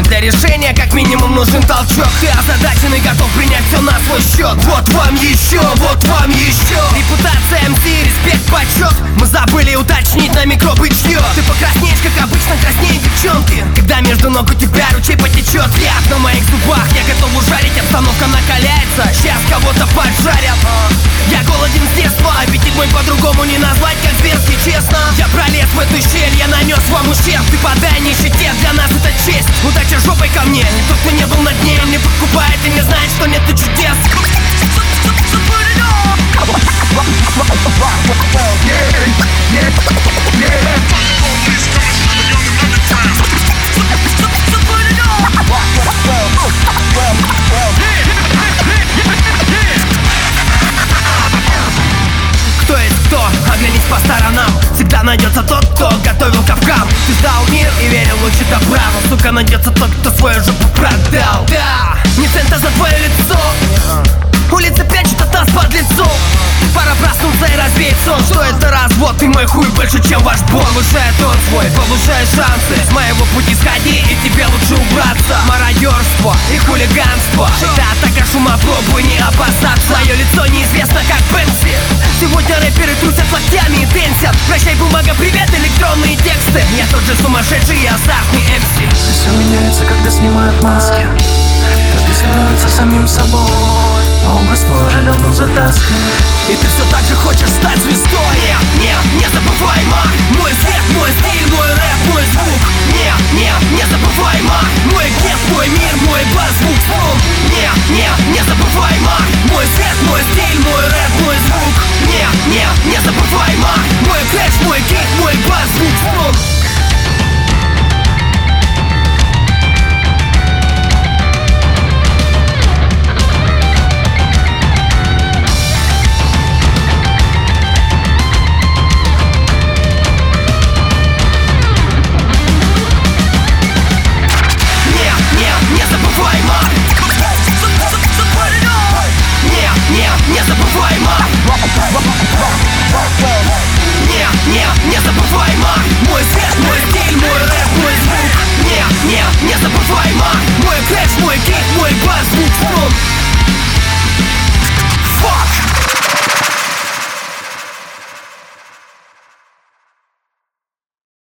для решения как минимум нужен толчок. Ты озадаченный, готов принять все на свой счет. Вот вам еще, вот вам еще. Репутация МС, респект, почет. Мы забыли уточнить на микро бычье. Ты покраснеешь, как обычно краснеют девчонки, когда между ног у тебя ручей потечет. Яд на моих зубах, я готов ужарить. Обстановка накаляется, сейчас кого-то поджарят. Я голоден с детства, аппетит мой по-другому не назвать, как зверски, честно. Я пролез в эту щель, я нанес вам ущерб. Ты подай нищете, для нас это честь. Удача жопой ко мне, тот, кто не был на дне, не подкупает и не знает, что нет чудес. Кто есть кто? Оглянись по сторонам. Всегда найдется тот, кто готовил капкан. Ты сдал мир и верил в лучи добра, но, сука, найдется тот, кто свою жопу продал. Да, не цента за твое лицо. Улица прячет от нас подлецов. Пора проснуться и развеять сон. Что это развод? Ты мой хуй больше, чем ваш бог. Повышай тон свой, повышай шансы. С моего пути сходи, и тебе лучше убраться. Мародерство и хулиганство — это атака шума, пробуй не опасаться. Твое лицо неизвестно как Бенси. Сегодня рэперы трусят локтями и тенсят. Прощай, бумага, привет, электронные тексты. Я тот же сумасшедший и азартный MC. Все меняется, когда снимают маски. Каждый становится самим собой, а образ твой уже давно затаскан. И ты все так же хочешь стать звездой. Не забываемо. Мой свет, мой стиль, мой рэп, мой звук. Не забываемо. Мой гнев, мой мир, мой бас, звук, струн. Не забываемо. Мой свет, мой стиль, мой рэп, мой звук. Не забываемо. Мой крэш, мой кик, мой бас, звук, струн. Не забываемо. Мой свет, мой стиль, мой рэп, мой звук. Не забываемо. Мой крэш, мой кик, мой бас, звук, струн.